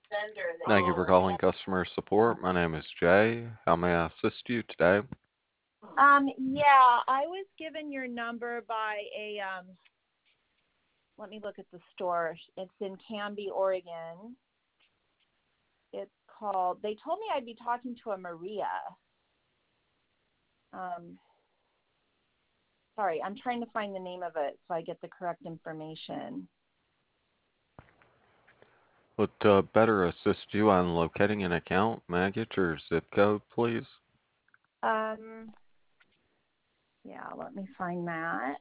Thank you for calling customer support. My name is Jay. How may I assist you today? Yeah, I was given your number by let me look at the store. It's in Canby, Oregon. It's called, they told me I'd be talking to a Maria. Sorry, I'm trying to find the name of it so I get the correct information. To better assist you on locating an account, may I get your zip code, please? Yeah, let me find that.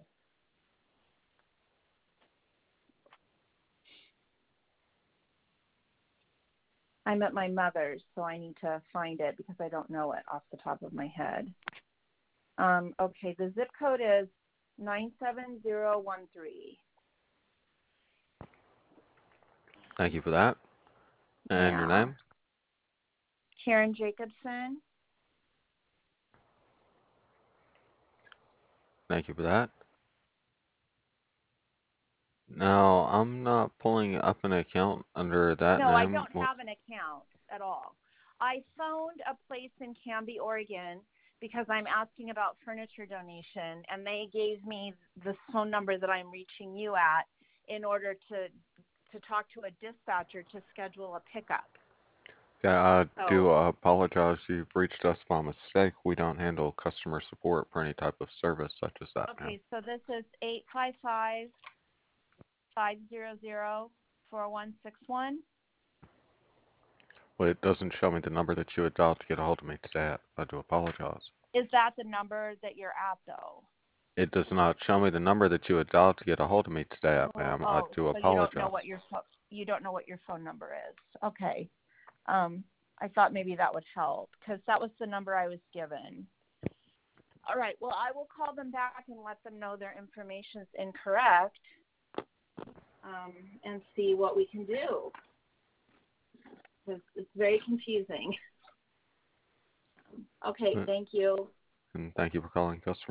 I'm at my mother's, so I need to find it because I don't know it off the top of my head. Okay, the zip code is 97013. Thank you for that. And your Yeah. name? Karen Jacobson. Thank you for that. Now, I'm not pulling up an account under that No, I name. don't have an account at all. I phoned a place in Canby, Oregon, because I'm asking about furniture donation, and they gave me the phone number that I'm reaching you at in order to talk to a dispatcher to schedule a pickup. Yeah, I do So, apologize. You've reached us by mistake. We don't handle customer support for any type of service such as that, ma'am. okay, so this is 855-500-4161. Well, it doesn't show me the number that you had dialed to get a hold of me today. I do apologize. Is that the number that you're at, though? It does not show me the number that you had dialed to get a hold of me today, ma'am. I do So you don't know apologize. what you don't know what your phone number is. Okay. I thought maybe that would help because that was the number I was given. All right. Well, I will call them back and let them know their information is incorrect, and see what we can do because it's very confusing. Okay. Uh, Thank you. And thank you for calling customer